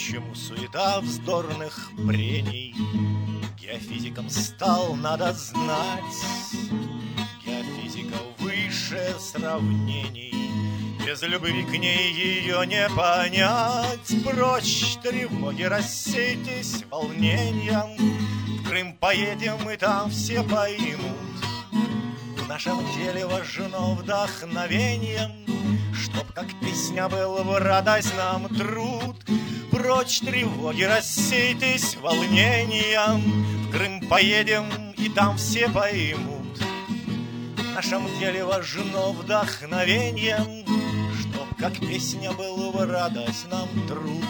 чему суета вздорных прений? Геофизиком стал, надо знать, геофизика выше сравнений. Без любви к ней ее не понять. Прочь тревоги, рассейтесь волнением. В Крым поедем, и там все поймут. В нашем деле важно вдохновением, чтоб как песня был в радость нам труд. Прочь тревоги, рассейтесь волнением. В Крым поедем, и там все поймут. В нашем деле важно вдохновением, чтоб как песня был в радость нам труд.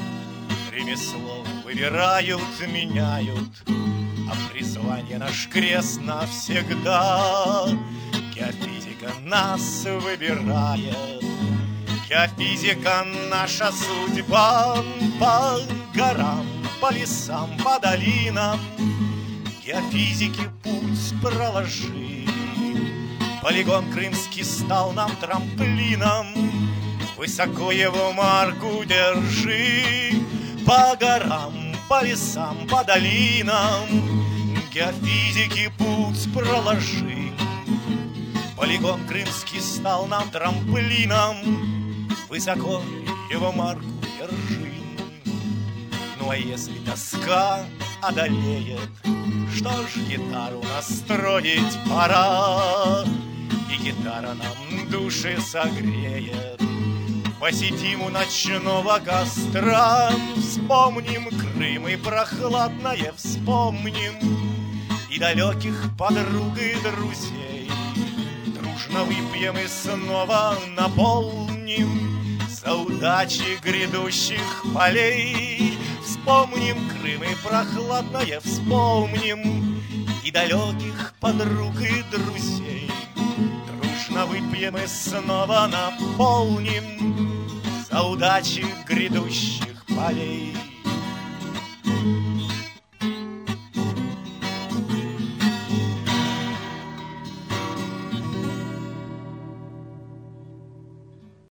Ремесло выбирают, меняют, а призвание наш крест навсегда. Геофизика нас выбирает, геофизика наша судьба. По горам, по лесам, по долинам геофизики путь проложили. Полигон крымский стал нам трамплином, высоко его марку держи. По горам, по лесам, по долинам геофизики путь проложи. Полигон крымский стал нам трамплином, высоко его марку держи. Ну а если тоска одолеет, что ж, гитару настроить пора, и гитара нам души согреет. Посидим у ночного костра, вспомним Крым и прохладное вспомним, и далеких подруг и друзей. Дружно выпьем и снова наполним за удачи грядущих полей. Вспомним Крым и прохладное вспомним, и далеких подруг и друзей. Дружно выпьем и снова наполним за удачи грядущих полей.